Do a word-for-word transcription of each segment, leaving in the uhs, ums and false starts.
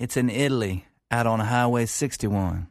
It's in Italy, out on Highway sixty-one.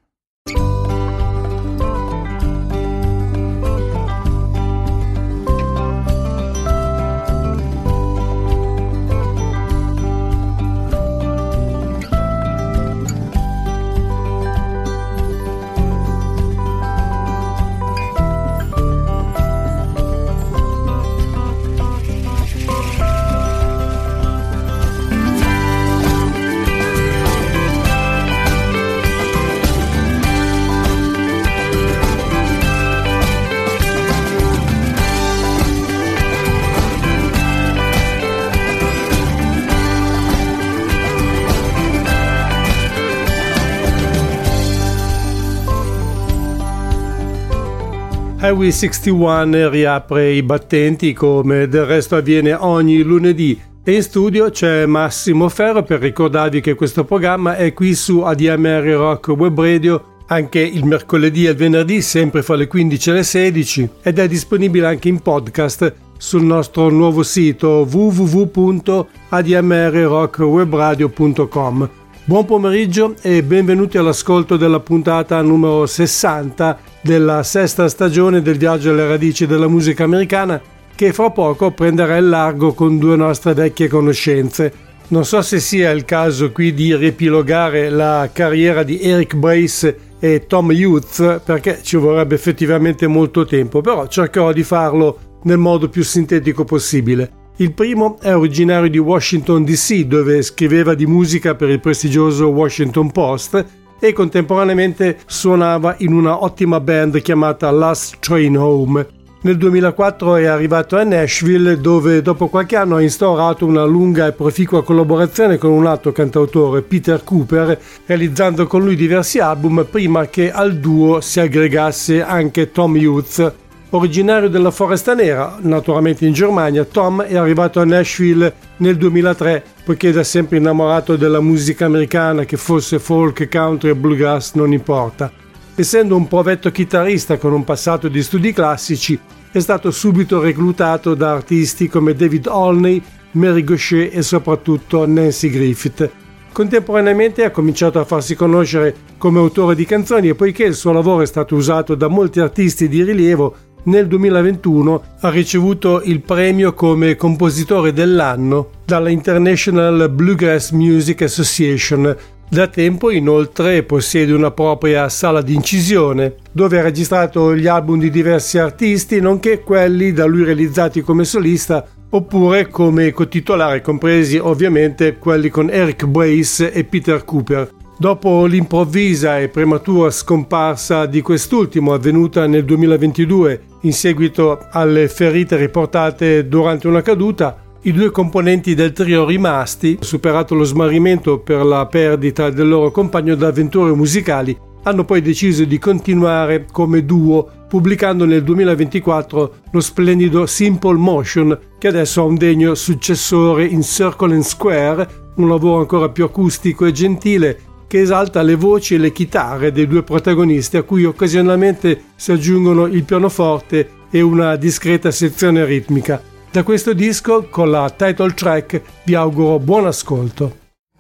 Highway sessantuno riapre i battenti come del resto avviene ogni lunedì e in studio c'è Massimo Ferro per ricordarvi che questo programma è qui su A D M R Rock Web Radio anche il mercoledì e il venerdì sempre fra le quindici e le sedici ed è disponibile anche in podcast sul nostro nuovo sito w w w punto a d m r rock web radio punto com. Buon pomeriggio e benvenuti all'ascolto della puntata numero sessanta della sesta stagione del Viaggio alle radici della musica americana che fra poco prenderà il largo con due nostre vecchie conoscenze. Non so se sia il caso qui di riepilogare la carriera di Eric Brace e Tom Youth perché ci vorrebbe effettivamente molto tempo, però cercherò di farlo nel modo più sintetico possibile. Il primo è originario di Washington D C dove scriveva di musica per il prestigioso Washington Post e contemporaneamente suonava in una ottima band chiamata Last Train Home. Nel duemilaquattro è arrivato a Nashville dove dopo qualche anno ha instaurato una lunga e proficua collaborazione con un altro cantautore, Peter Cooper, realizzando con lui diversi album prima che al duo si aggregasse anche Tom Youth. Originario della Foresta Nera, naturalmente in Germania, Tom è arrivato a Nashville nel duemilatré, poiché da sempre innamorato della musica americana, che fosse folk, country o bluegrass, non importa. Essendo un provetto chitarrista con un passato di studi classici, è stato subito reclutato da artisti come David Olney, Mary Gauthier e soprattutto Nancy Griffith. Contemporaneamente ha cominciato a farsi conoscere come autore di canzoni e poiché il suo lavoro è stato usato da molti artisti di rilievo, nel duemilaventuno ha ricevuto il premio come compositore dell'anno dalla International Bluegrass Music Association. Da tempo inoltre possiede una propria sala di incisione dove ha registrato gli album di diversi artisti nonché quelli da lui realizzati come solista oppure come cotitolare, compresi ovviamente quelli con Eric Brace e Peter Cooper. Dopo l'improvvisa e prematura scomparsa di quest'ultimo avvenuta nel duemilaventidue in seguito alle ferite riportate durante una caduta, i due componenti del trio rimasti, superato lo smarrimento per la perdita del loro compagno d'avventure musicali, hanno poi deciso di continuare come duo, pubblicando nel duemilaventiquattro lo splendido Simple Motion, che adesso ha un degno successore in Circle and Square, un lavoro ancora più acustico e gentile, che esalta le voci e le chitarre dei due protagonisti a cui occasionalmente si aggiungono il pianoforte e una discreta sezione ritmica. Da questo disco, con la title track, vi auguro buon ascolto.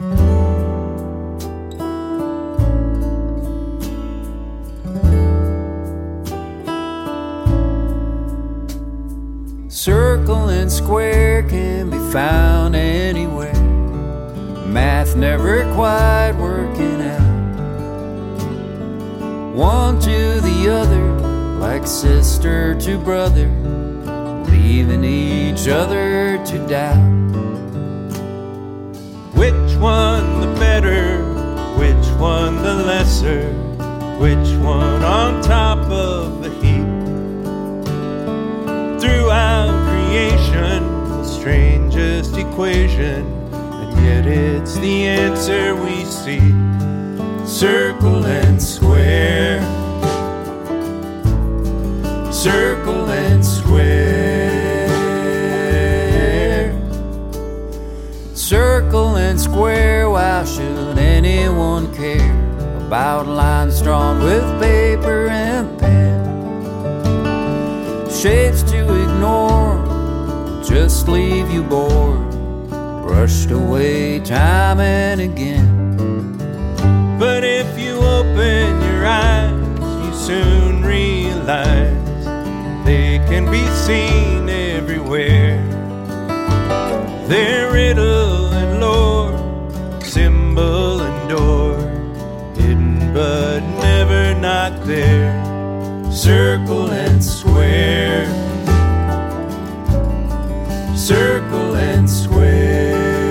Circle and square can be found anywhere. Math never quite working out. One to the other, like sister to brother, leaving each other to doubt. Which one the better? Which one the lesser? Which one on top of the heap? Throughout creation, the strangest equation, yet it's the answer we see. Circle and square, circle and square, circle and square. Why should anyone care about lines drawn with paper and pen? Shapes to ignore, just leave you bored, brushed away time and again. soon realize they can be seen everywhere. They're riddle and lore, symbol and door, hidden but never not there. Circle and square, circle and square.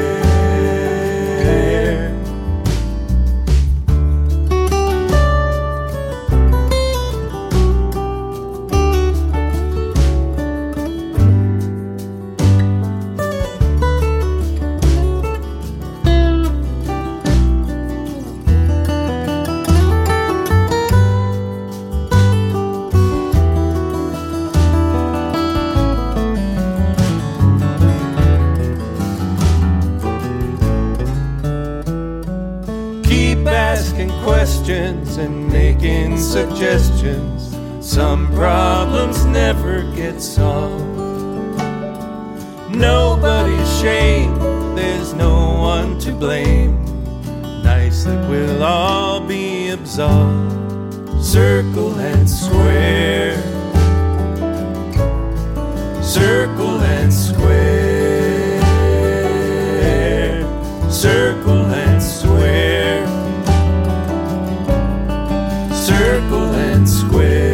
Questions and making suggestions. Some problems never get solved. Nobody's shame, there's no one to blame. Nice that we'll all be absolved. Circle and square, circle and square, circle and square. Circle and square.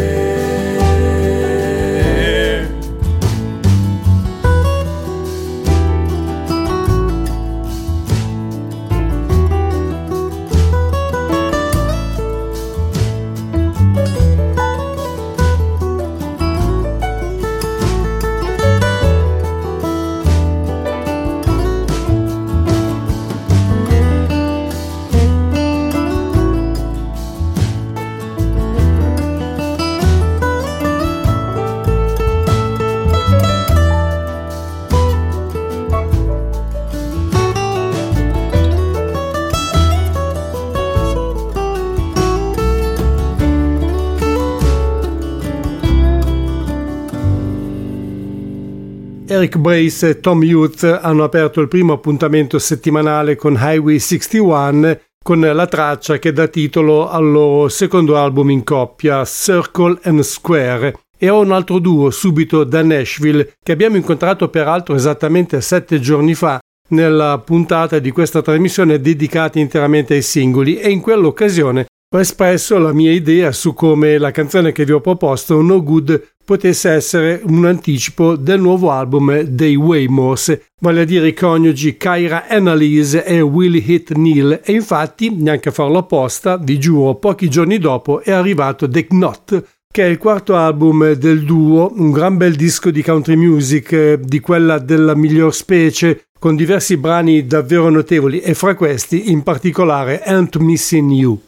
Eric Brace e Tom Youth hanno aperto il primo appuntamento settimanale con Highway sessantuno con la traccia che dà titolo al loro secondo album in coppia, Circle and Square. E ho un altro duo subito da Nashville che abbiamo incontrato peraltro esattamente sette giorni fa nella puntata di questa trasmissione dedicata interamente ai singoli, e in quell'occasione ho espresso la mia idea su come la canzone che vi ho proposto, No Good, potesse essere un anticipo del nuovo album dei Waymores, vale a dire i coniugi Kyra Annalise e Willie Heath Neal, e infatti, neanche a farlo apposta, vi giuro, pochi giorni dopo è arrivato The Knot, che è il quarto album del duo, un gran bel disco di country music, eh, di quella della miglior specie, con diversi brani davvero notevoli, e fra questi in particolare Ain't Missing You.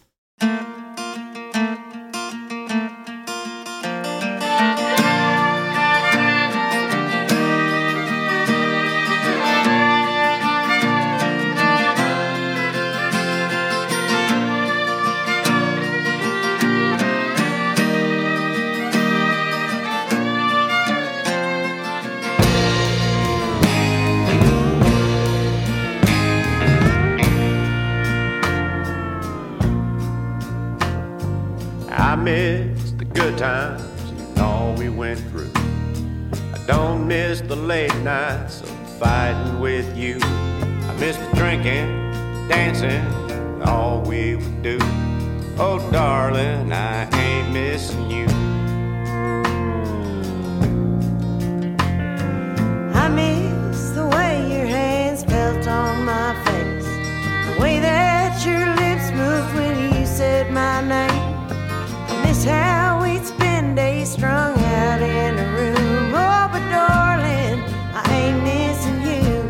I miss the good times and all we went through. I don't miss the late nights of fighting with you. I miss the drinking, dancing, all we would do. Oh, darling, I ain't missing you. I miss the way your hands felt on my face, the way that your lips moved when you said my name. I miss how we'd spend days strung out in a room. Oh, but darling, I ain't missing you.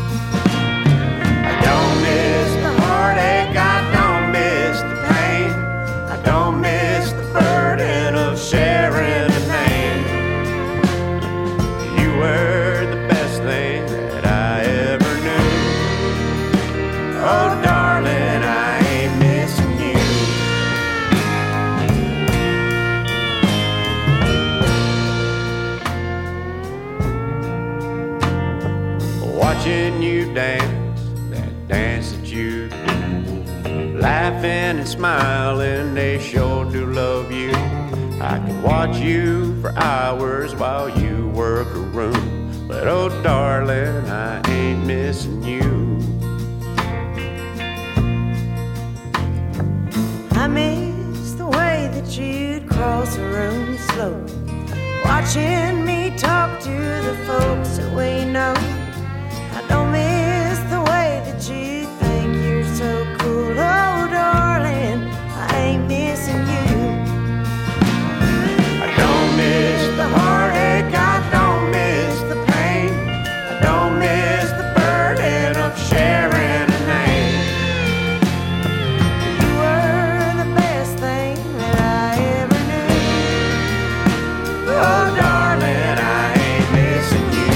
I don't miss the heartache, I don't miss the pain, I don't miss the burden of sharing a name. You were the best thing that I ever knew. Oh, darling, I ain't missing you. Watching you dance, that dance that you do, laughing and smiling, they sure do love you. I could watch you for hours while you work a room, but oh darling, I ain't missing you. I miss the way that you'd cross the room slow, watching me talk to the folks that we know. I don't miss the way that you think you're so cool. Oh, darling, I ain't missing you. I don't miss the heartache, I don't miss the pain, I don't miss the burden of sharing a name. You were the best thing that I ever knew. Oh, darling, I ain't missing you.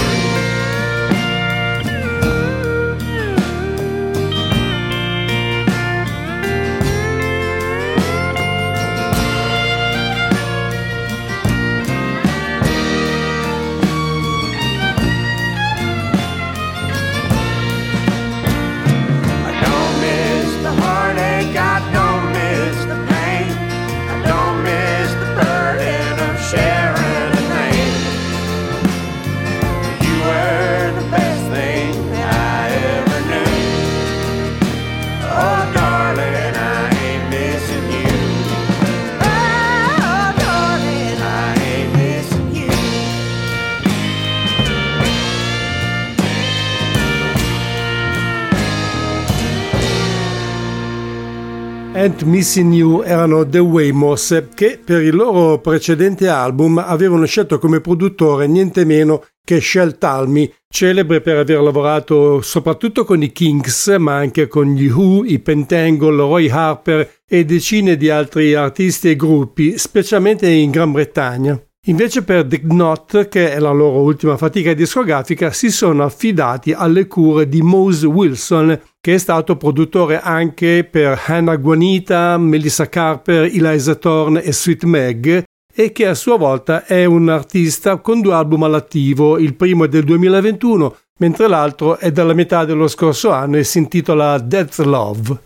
I don't miss the heartache, I don't miss the pain, I don't miss the burden of sharing a name. You were the best thing that I ever knew. Oh, darling, I ain't missing you. Oh, darling, I ain't missing you. And Missing You erano The Weymouths, che per il loro precedente album avevano scelto come produttore niente meno che Shel Talmy, celebre per aver lavorato soprattutto con i Kinks, ma anche con gli Who, i Pentangle, Roy Harper e decine di altri artisti e gruppi, specialmente in Gran Bretagna. Invece per The Knot, che è la loro ultima fatica discografica, si sono affidati alle cure di Mose Wilson, che è stato produttore anche per Hannah Juanita, Melissa Carper, Eliza Thorne e Sweet Meg, e che a sua volta è un artista con due album all'attivo, il primo è del duemilaventuno, mentre l'altro è dalla metà dello scorso anno e si intitola Death Love.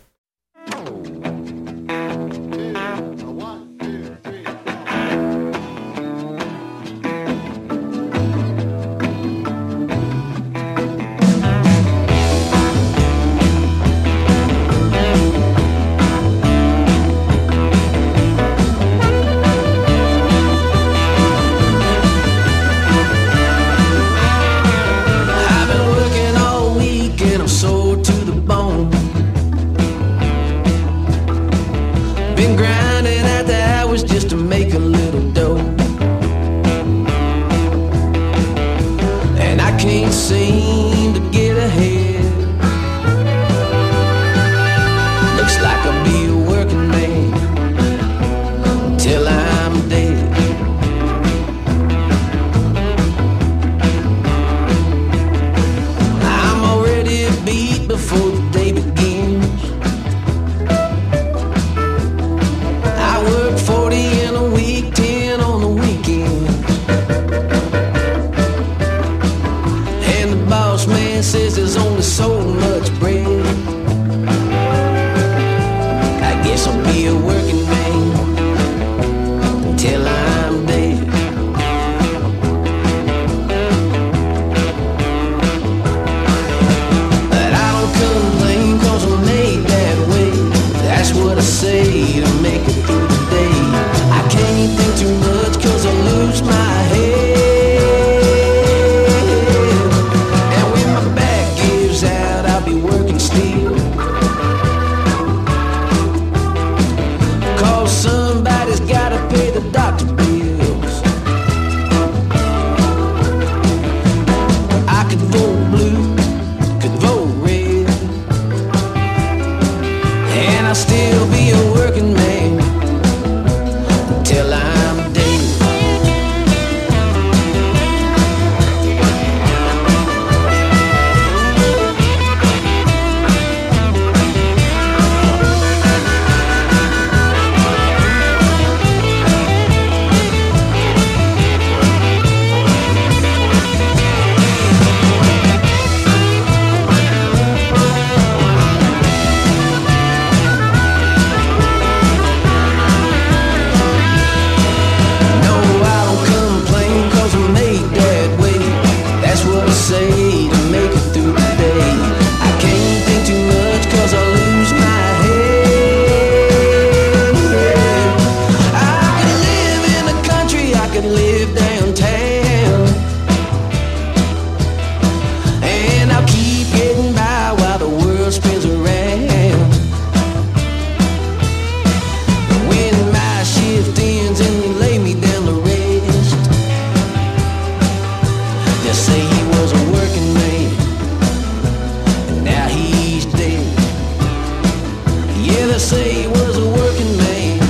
Yeah, they say he was a working man.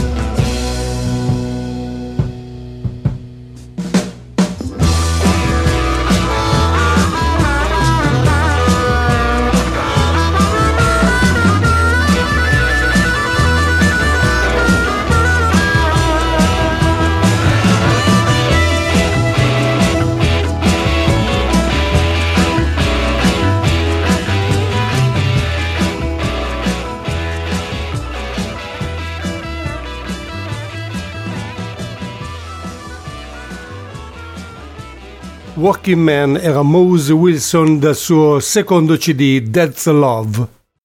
Working Man era Mose Wilson dal suo secondo C D That's Love.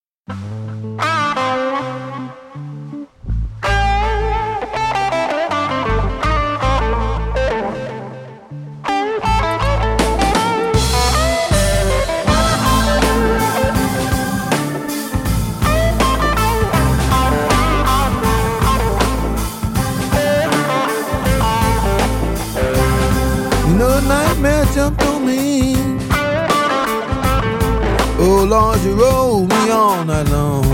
Jumped on me. Oh Lord, you rolled me all night long.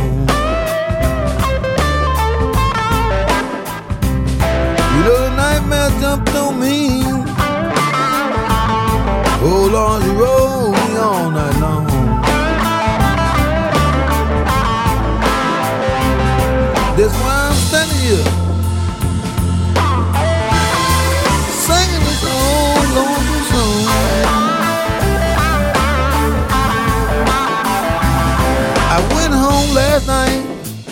You know the nightmare jumped on me. Oh Lord, you rolled me all night long. That's why I'm standing here singing this old lonesome song. I went home last night.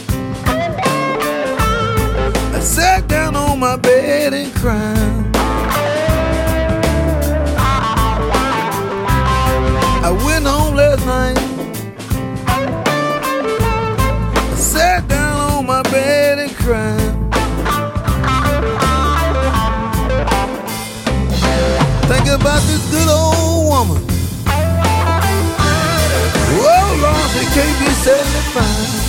I sat down on my bed and cried. I went home last night. I sat down on my bed and cried. Think about this good old woman. Oh Lord, she can't be seventy-five.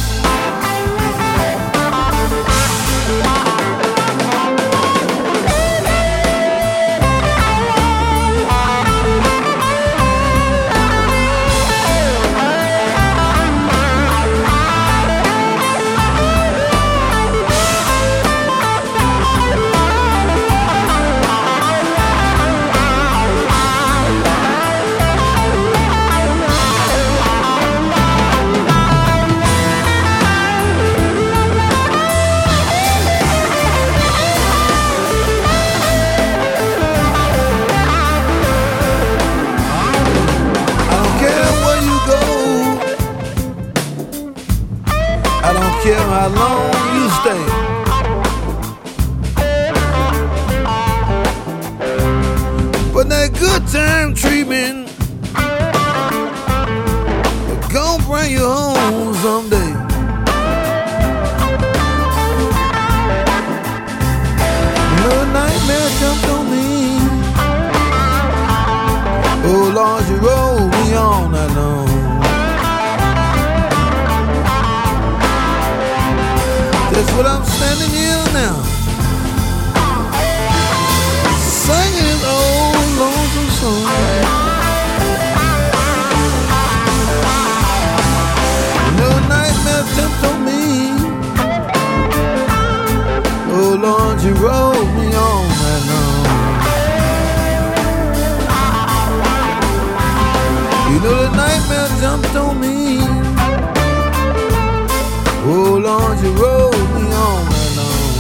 Care how long you stay. But that good time treatment gon' bring you home someday. No nightmare jumped on me. Oh Lord, you rolled me all night long. That's what I'm standing here now, singing this old lonesome song. No nightmare tempt on me. Oh Lord, you rolled me all night long. You know the nightmare jumped on me. Oh Lord, you rolled me all night long.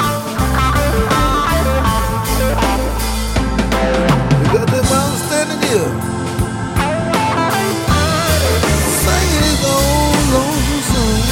You got that while I'm standing here singing this old lonesome song.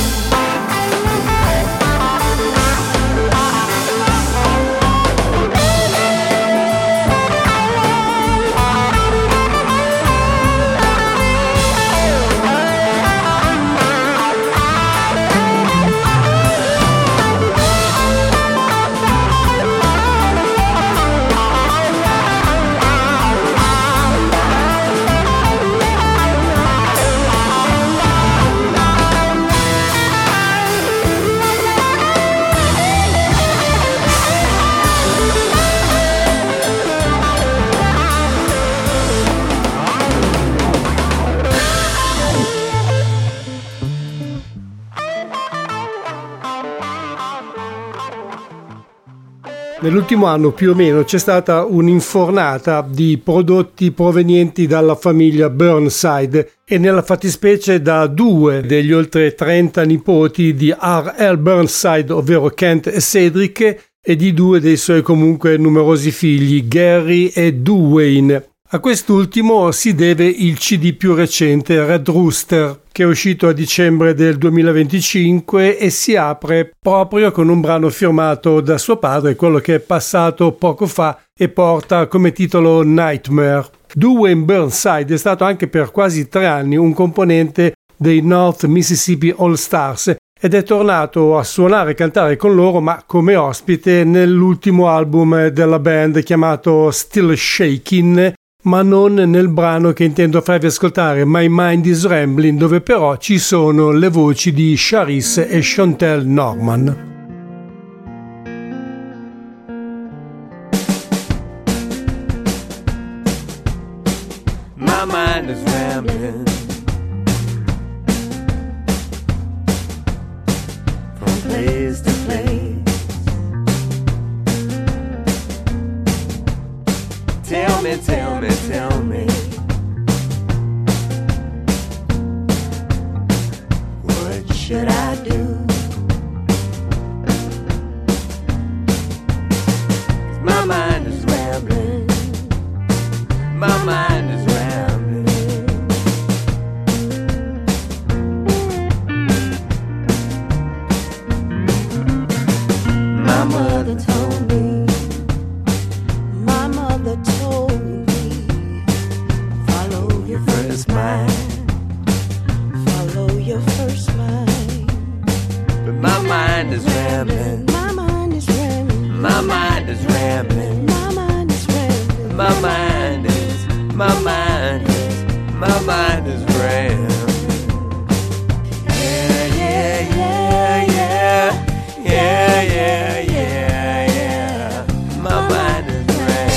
Nell'ultimo anno più o meno c'è stata un'infornata di prodotti provenienti dalla famiglia Burnside e nella fattispecie da due degli oltre trenta nipoti di R L Burnside, ovvero Kent e Cedric, e di due dei suoi comunque numerosi figli, Gary e Duane. A quest'ultimo si deve il C D più recente, Red Rooster, che è uscito a dicembre del duemilaventicinque e si apre proprio con un brano firmato da suo padre, quello che è passato poco fa e porta come titolo Nightmare. Duane Burnside è stato anche per quasi tre anni un componente dei North Mississippi All Stars ed è tornato a suonare e cantare con loro, ma come ospite nell'ultimo album della band chiamato Still Shakin', ma non nel brano che intendo farvi ascoltare, My Mind is Rambling, dove però ci sono le voci di Charisse e Chantel Norman. My mind is rambling from place to place. Tell me, tell me, tell me, what should I do? My mind is rambling, my mind is rambling. My mother told me, my mother told me, follow your first mind, follow your first mind. But my mind is rambling, my mind is rambling, my mind is rambling, my mind is rambling, my mind is, my mind is, my mind is rambling. Yeah, yeah, yeah, yeah, yeah, yeah, yeah, yeah. My mind is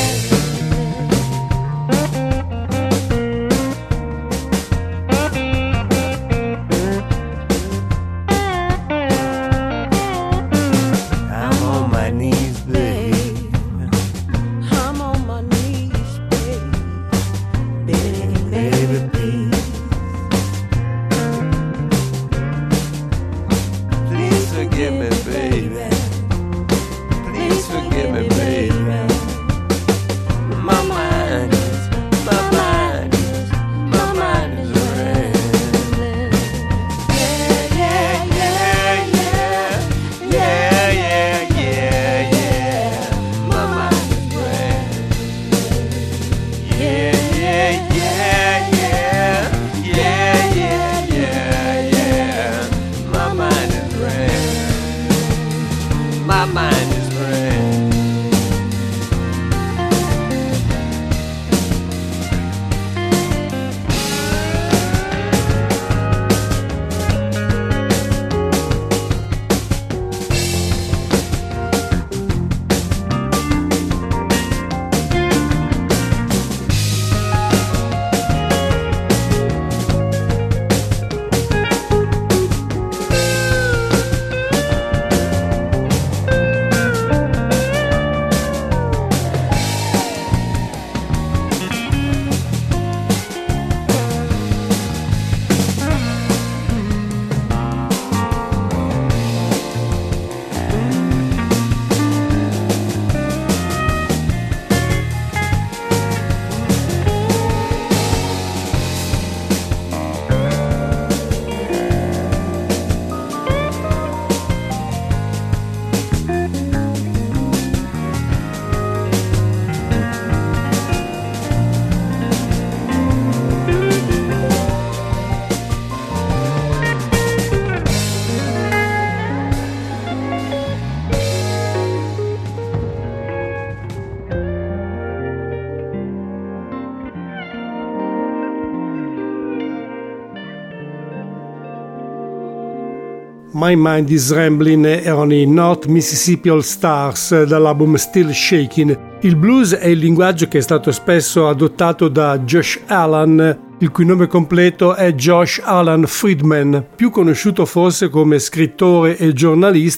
My Mind is Rambling erano i North Mississippi All Stars dall'album Still Shakin'. Il blues è il linguaggio che è stato spesso adottato da Josh Allen, il cui nome completo è Josh Alan Friedman, più conosciuto forse come scrittore e giornalista,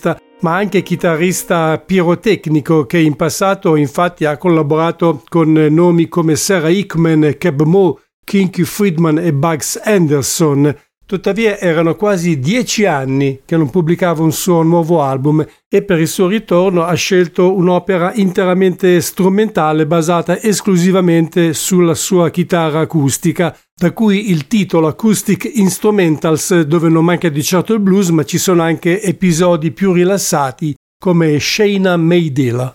ma anche chitarrista pirotecnico che in passato infatti ha collaborato con nomi come Sarah Hickman, Keb Mo, Kinky Friedman e Bugs Anderson. Tuttavia erano quasi dieci anni che non pubblicava un suo nuovo album e per il suo ritorno ha scelto un'opera interamente strumentale basata esclusivamente sulla sua chitarra acustica, da cui il titolo Acoustic Instrumentals, dove non manca di certo il blues, ma ci sono anche episodi più rilassati come Shayna Maydilla.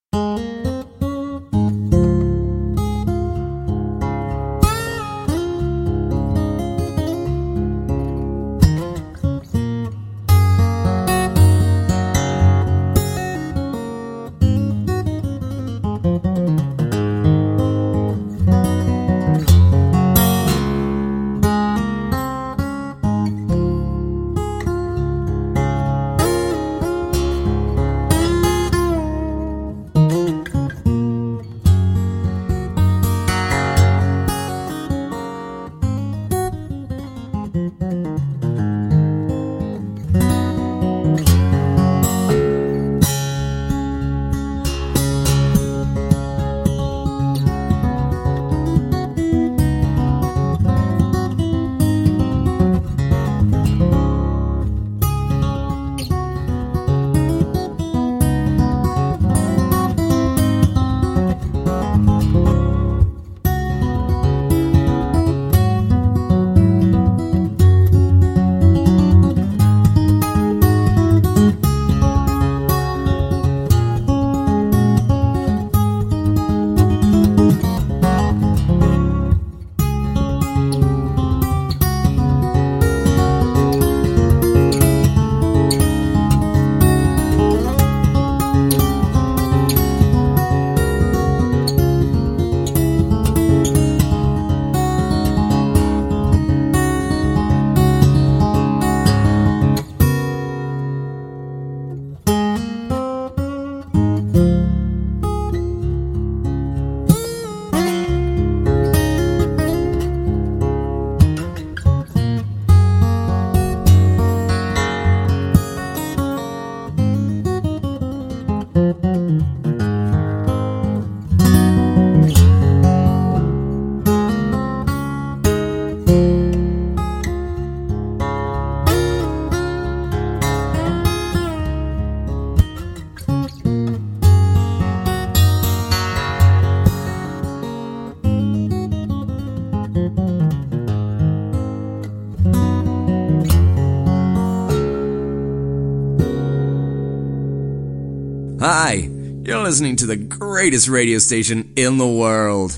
Hi, you're listening to the greatest radio station in the world.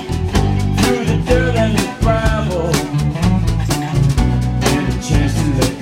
Chance to let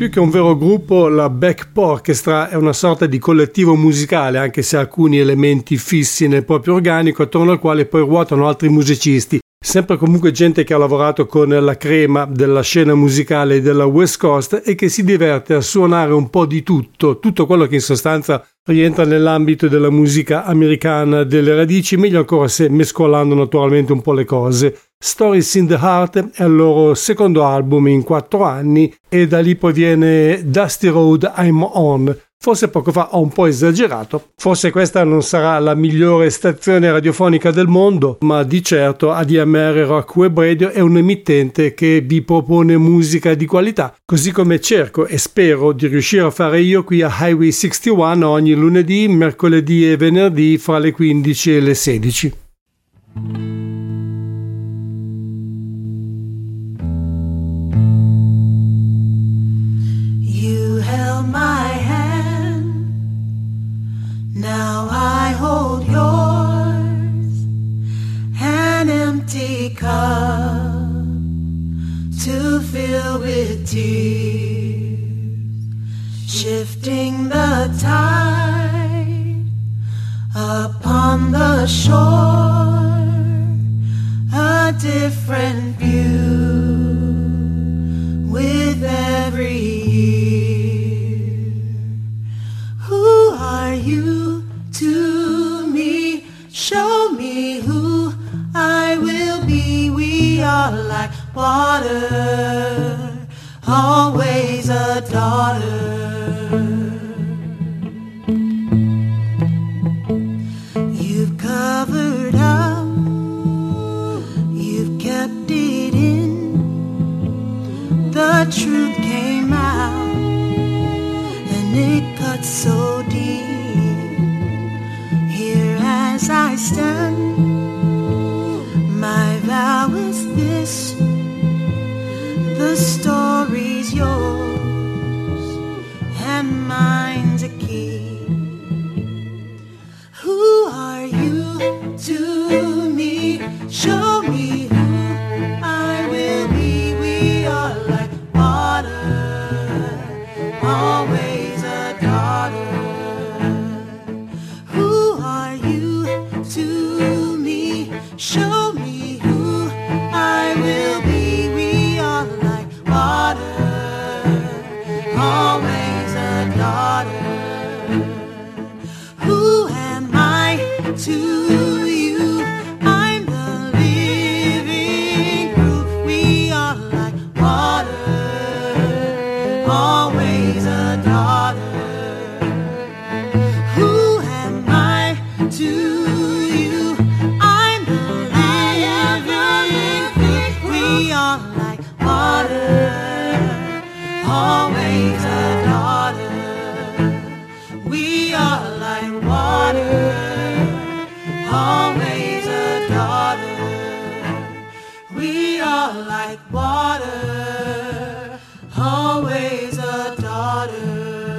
Più che un vero gruppo, la Back Orchestra è una sorta di collettivo musicale, anche se ha alcuni elementi fissi nel proprio organico, attorno al quale poi ruotano altri musicisti. Sempre comunque gente che ha lavorato con la crema della scena musicale della West Coast e che si diverte a suonare un po' di tutto, tutto quello che in sostanza rientra nell'ambito della musica americana delle radici, meglio ancora se mescolando naturalmente un po' le cose. Stories in the Heart è il loro secondo album in quattro anni e da lì poi viene Dusty Road I'm On. Forse poco fa ho un po' esagerato, forse questa non sarà la migliore stazione radiofonica del mondo, ma di certo A D M R Rock Web Radio è un emittente che vi propone musica di qualità, così come cerco e spero di riuscire a fare io qui a Highway sessantuno ogni lunedì, mercoledì e venerdì fra le quindici e le sedici. You held my hand. Now I hold yours, an empty cup to fill with tears, shifting the tide upon the shore, a different view with every year. Who are you to me? Show me who I will be. We are like water, always a daughter. You've covered up, you've kept it in. The truth came out, and it cuts so deep. Here as I stand, my vow is this: the story's yours and mine's a key. Who are you to me? Show me who I will be. We are like water, always a daughter. Who are you to me? Show me who I will be. We are like water, always a daughter. Who am I to you? I'm the living proof. We are like water, always a daughter. Who am I to you? I'm the living proof. We are like water, always a daughter. We are like water, always a daughter. We are like water, always a daughter.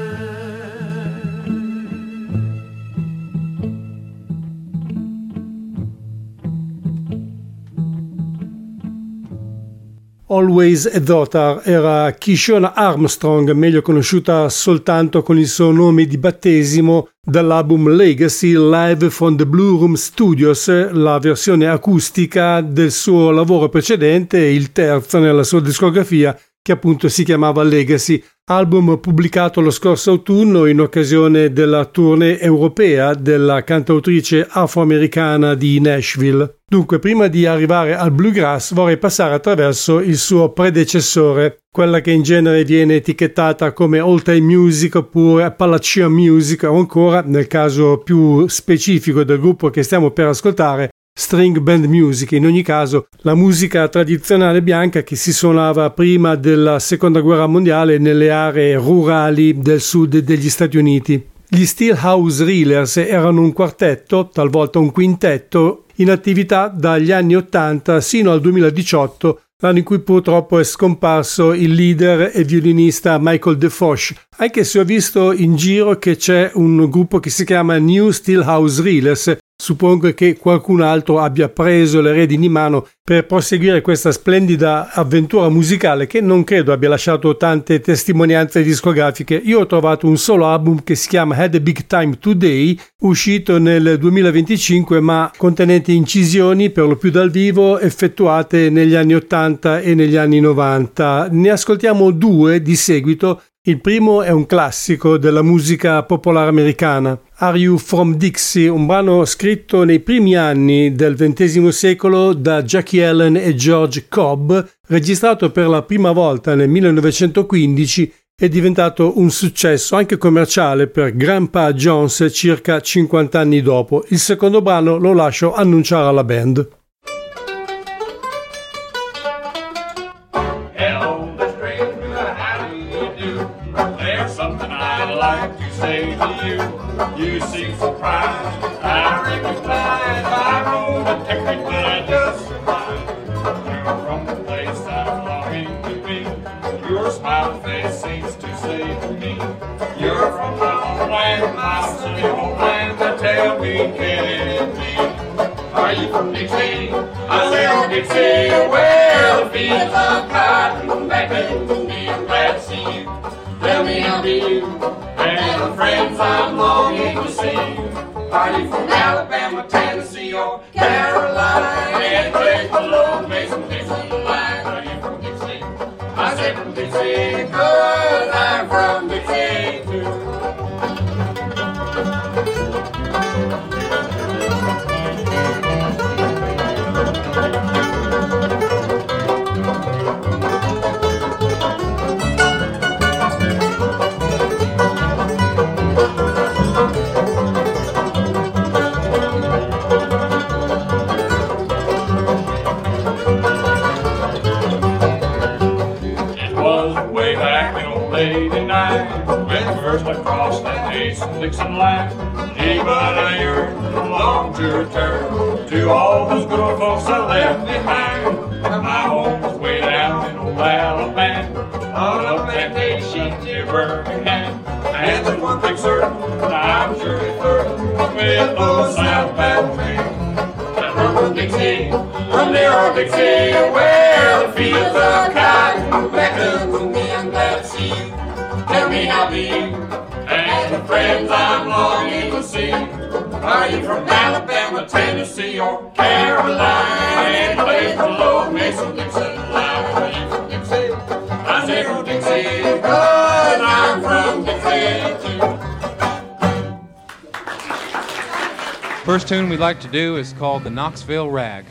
Always a Daughter era Kishona Armstrong, meglio conosciuta soltanto con il suo nome di battesimo, dall'album Legacy Live from the Blue Room Studios, la versione acustica del suo lavoro precedente, il terzo nella sua discografia, che appunto si chiamava Legacy, album pubblicato lo scorso autunno in occasione della tournée europea della cantautrice afroamericana di Nashville. Dunque, prima di arrivare al bluegrass vorrei passare attraverso il suo predecessore, quella che in genere viene etichettata come old time music oppure Appalachian music o ancora, nel caso più specifico del gruppo che stiamo per ascoltare, string band music. In ogni caso, la musica tradizionale bianca che si suonava prima della seconda guerra mondiale nelle aree rurali del sud degli Stati Uniti. Gli Steelhouse Reelers erano un quartetto, talvolta un quintetto, in attività dagli anni ottanta sino al duemiladiciotto, l'anno in cui purtroppo è scomparso il leader e violinista Michael DeFosh, anche se ho visto in giro che c'è un gruppo che si chiama New Steelhouse Reelers. suppongo che qualcun altro abbia preso le redini in mano per proseguire questa splendida avventura musicale che non credo abbia lasciato tante testimonianze discografiche. Io ho trovato un solo album che si chiama Had a Big Time Today, uscito nel duemilaventicinque, ma contenente incisioni per lo più dal vivo effettuate negli anni ottanta e negli anni novanta. Ne ascoltiamo due di seguito. Il primo è un classico della musica popolare americana, Are You From Dixie, un brano scritto nei primi anni del ventesimo secolo da Jackie Allen e George Cobb, registrato per la prima volta nel millenovecentoquindici, è diventato un successo anche commerciale per Grandpa Jones circa cinquanta anni dopo. Il secondo brano lo lascio annunciare alla band. Say to you, you seem surprised. I recognize I know the technique, but I just survived. You're from the place I'm longing to be. Your smiling face seems to say to me, you're from my homeland, my sunny homeland. That tell me, can it be? Are you from Dixie? I say, oh Dixie, where the fields of cotton beckon to me. I'm glad to see you. Tell me how do you? And the friends I'm longing to see. Are you from Alabama, Tennessee, or Carolina? And place below Mason, Dixon line. Are you from Dixie? I said from Dixie, cause I'm from Dixie too. First I crossed that Mason-Dixon line. Gee, but I yearned long to return to all those good old folks I left behind. My home was way down in old Alabama, on a plantation near Birmingham. And there's one thing certain, I'm sure it's certain, with those southbound trains that run from Dixie, from near old Dixie, where the fields of cotton beckon to me. I'm glad to see you. Tell me how be you, and the friends I'm longing to see. Are you from Alabama, Tennessee, or Carolina? And place below Mason-Dixon line. Are you from Dixie? I say from Dixie, cause I'm from Dixie too. First tune we'd like to do is called the Knoxville Rag.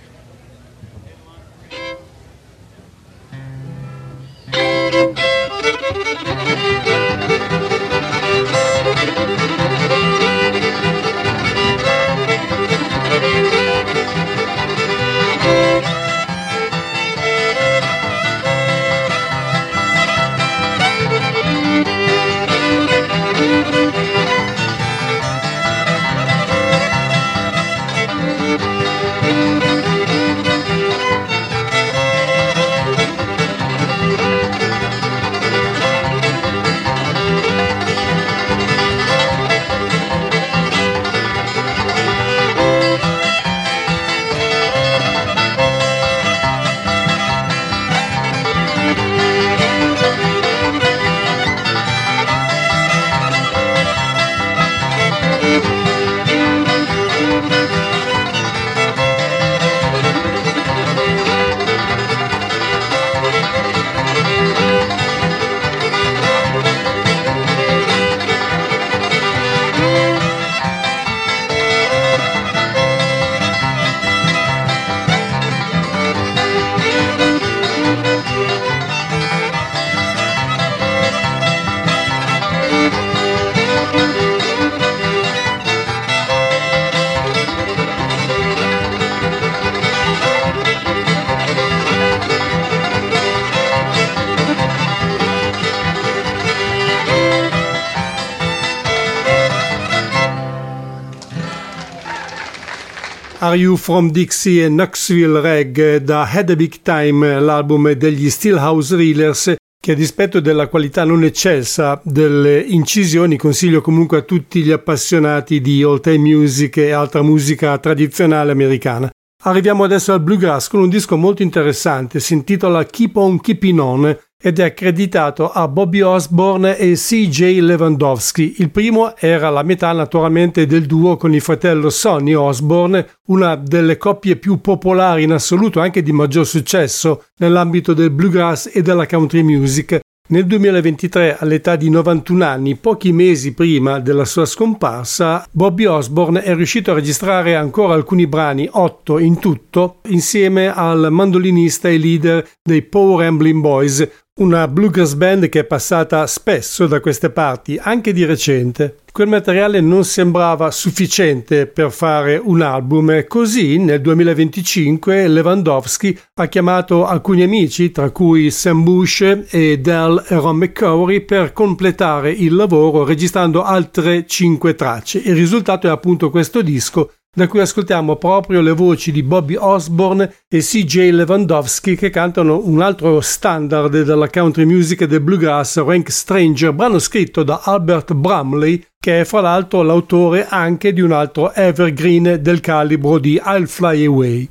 Are You From Dixie e Knoxville Rag da Had a Big Time, l'album degli Stillhouse Reelers, che a dispetto della qualità non eccelsa delle incisioni consiglio comunque a tutti gli appassionati di old time music e altra musica tradizionale americana. Arriviamo adesso al bluegrass con un disco molto interessante, si intitola Keep On Keeping On ed è accreditato a Bobby Osborne e C J Lewandowski. Il primo era la metà naturalmente del duo con il fratello Sonny Osborne, una delle coppie più popolari in assoluto, anche di maggior successo nell'ambito del bluegrass e della country music. Nel duemilaventitré, all'età di novantuno anni, pochi mesi prima della sua scomparsa, Bobby Osborne è riuscito a registrare ancora alcuni brani, otto in tutto, insieme al mandolinista e leader dei Power Ramblin' Boys, una bluegrass band che è passata spesso da queste parti, anche di recente. Quel materiale non sembrava sufficiente per fare un album e così nel duemilaventicinque Lewandowski ha chiamato alcuni amici, tra cui Sam Bush e Del e Ron McCoury, per completare il lavoro registrando altre cinque tracce. Il risultato è appunto questo disco, da cui ascoltiamo proprio le voci di Bobby Osborne e C J Lewandowski che cantano un altro standard della country music e del bluegrass, Rank Stranger, brano scritto da Albert Brumley, che è fra l'altro l'autore anche di un altro evergreen del calibro di I'll Fly Away.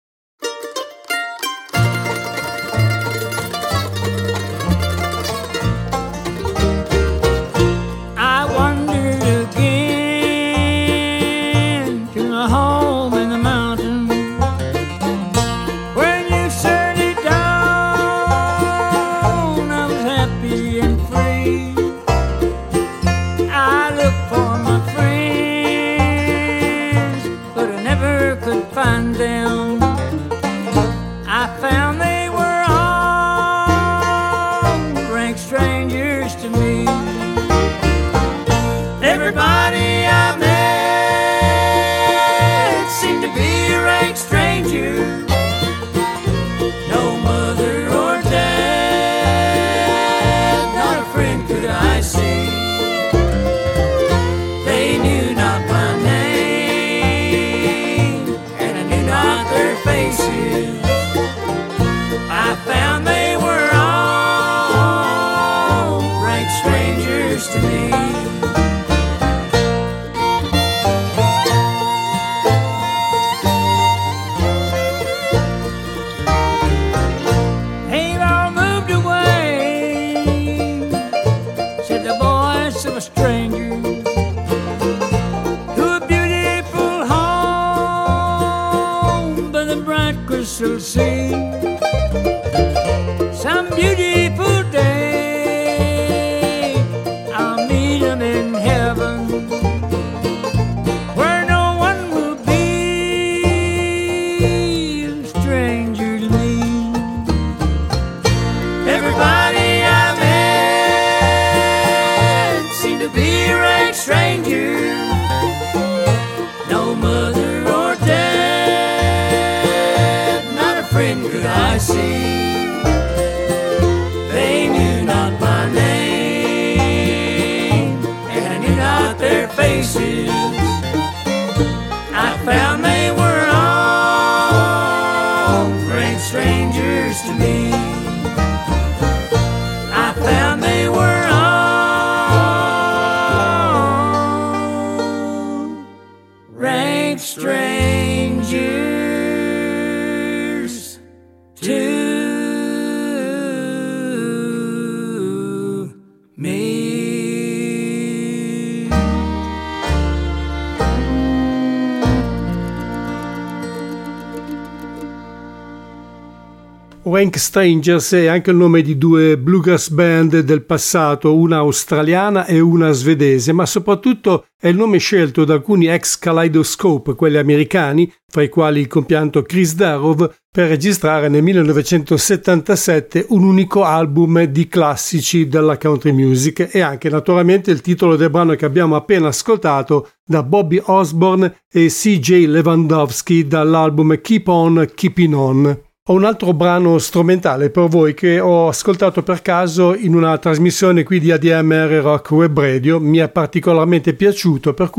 Rank Strangers è anche il nome di due bluegrass band del passato, una australiana e una svedese, ma soprattutto è il nome scelto da alcuni ex Kaleidoscope, quelli americani, fra i quali il compianto Chris Darrow, per registrare nel millenovecentosettantasette un unico album di classici della country music e anche naturalmente il titolo del brano che abbiamo appena ascoltato da Bobby Osborne e C J Lewandowski dall'album Keep On Keeping On. Ho un altro brano strumentale per voi che ho ascoltato per caso in una trasmissione qui di A D M R Rock Web Radio, mi è particolarmente piaciuto, per cui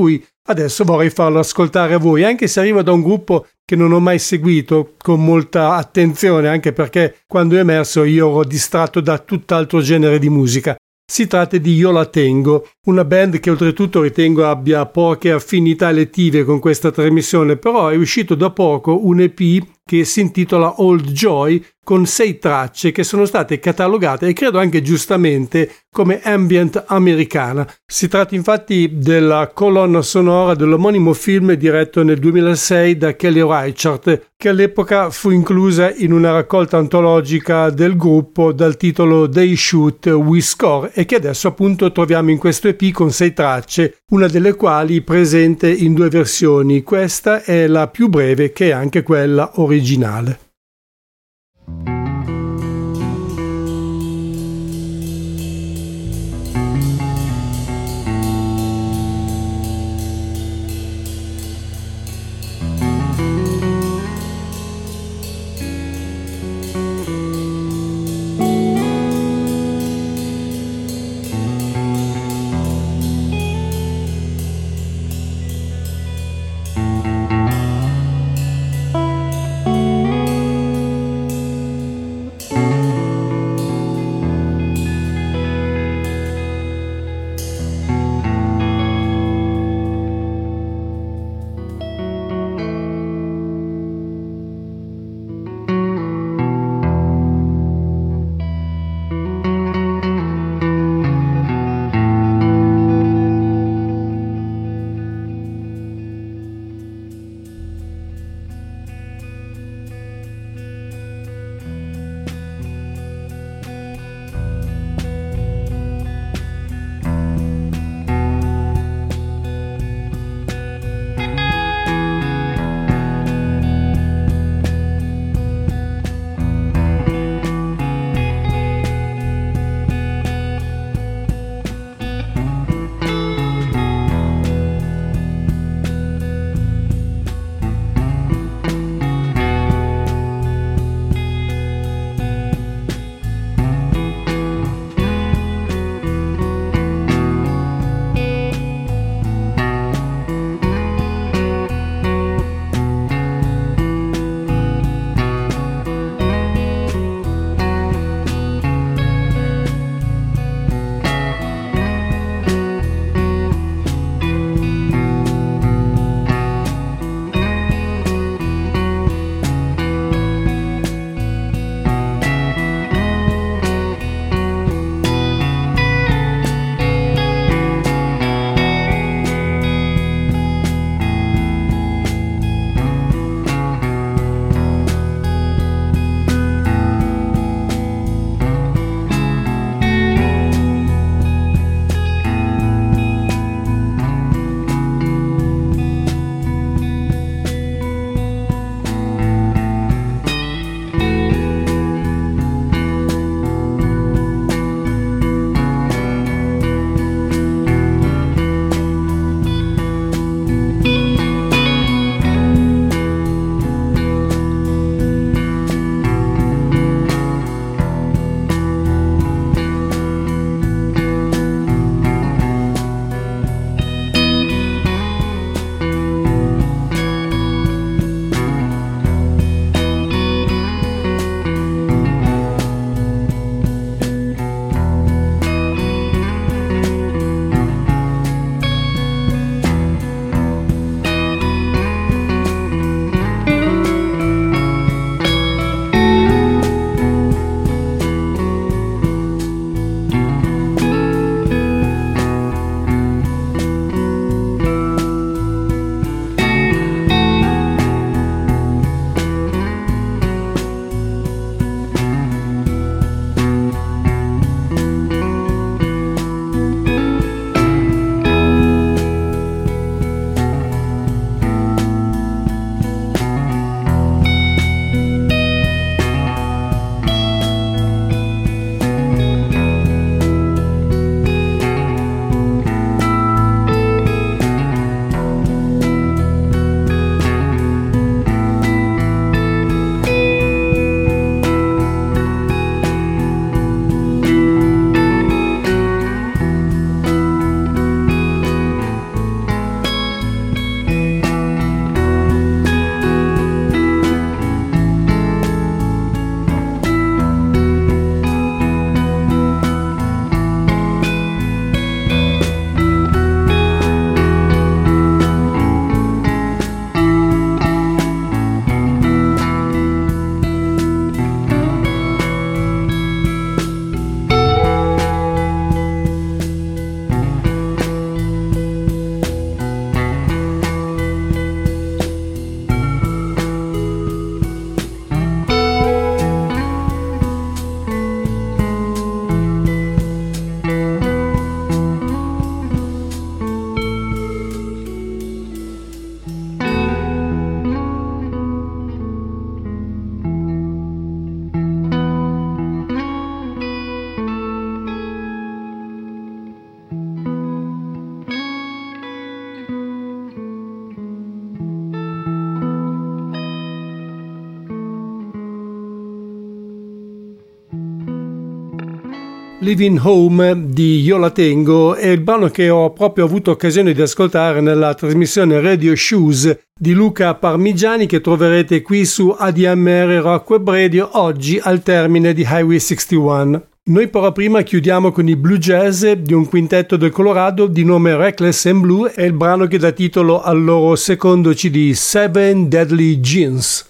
adesso vorrei farlo ascoltare a voi, anche se arriva da un gruppo che non ho mai seguito con molta attenzione, anche perché quando è emerso io ero distratto da tutt'altro genere di musica. Si tratta di Io La Tengo, una band che oltretutto ritengo abbia poche affinità elettive con questa trasmissione, però è uscito da poco un E P che si intitola Old Joy, con sei tracce che sono state catalogate, e credo anche giustamente, come ambient americana. Si tratta infatti della colonna sonora dell'omonimo film diretto nel duemilasei da Kelly Reichardt, che all'epoca fu inclusa in una raccolta antologica del gruppo dal titolo They Shoot, We Score, e che adesso appunto troviamo in questo E P con sei tracce, una delle quali presente in due versioni. Questa è la più breve, che è anche quella originale. Living Home di Io La Tengo è il brano che ho proprio avuto occasione di ascoltare nella trasmissione Radio Shoes di Luca Parmigiani, che troverete qui su A D M R Rock Web Radio oggi al termine di Highway sessantuno. Noi però prima chiudiamo con i Blue Jazz di un quintetto del Colorado di nome Reckless and Blue e il brano che dà titolo al loro secondo C D, Seven Deadly Jeans.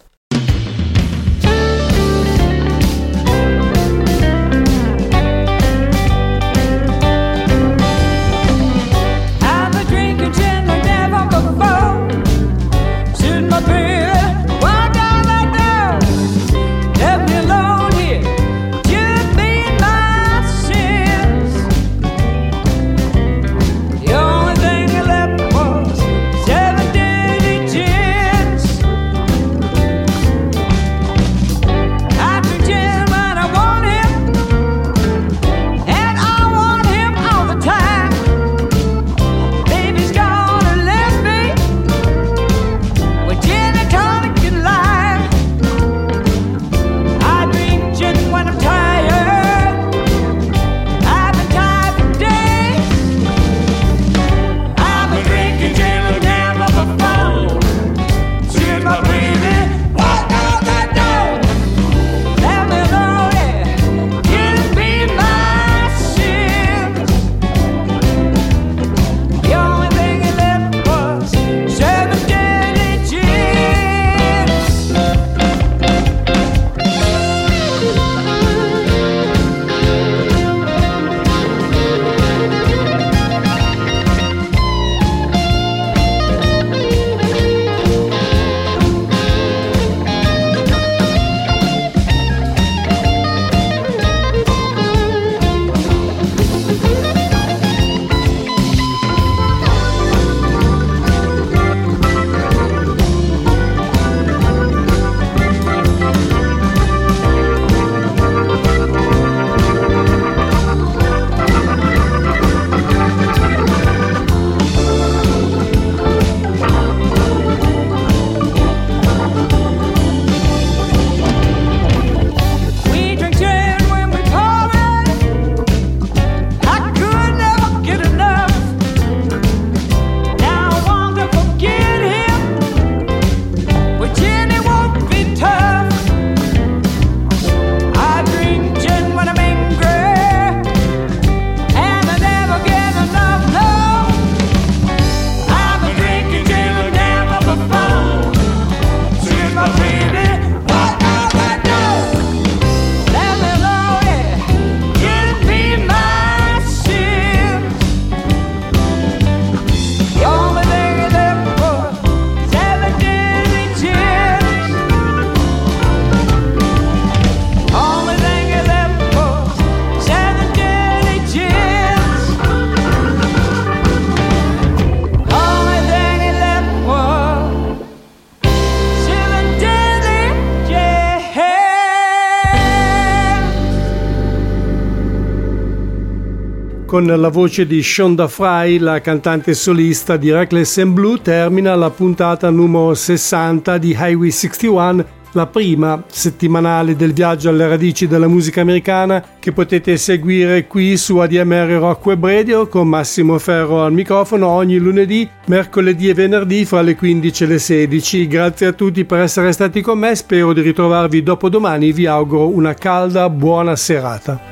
Con la voce di Shonda Fry, la cantante solista di Reckless and Blue, termina la puntata numero sessanta di Highway sessantuno, la prima settimanale del viaggio alle radici della musica americana, che potete seguire qui su A D M R Rock Web Radio con Massimo Ferro al microfono ogni lunedì, mercoledì e venerdì fra le quindici e le sedici. Grazie a tutti per essere stati con me, spero di ritrovarvi dopodomani, vi auguro una calda buona serata.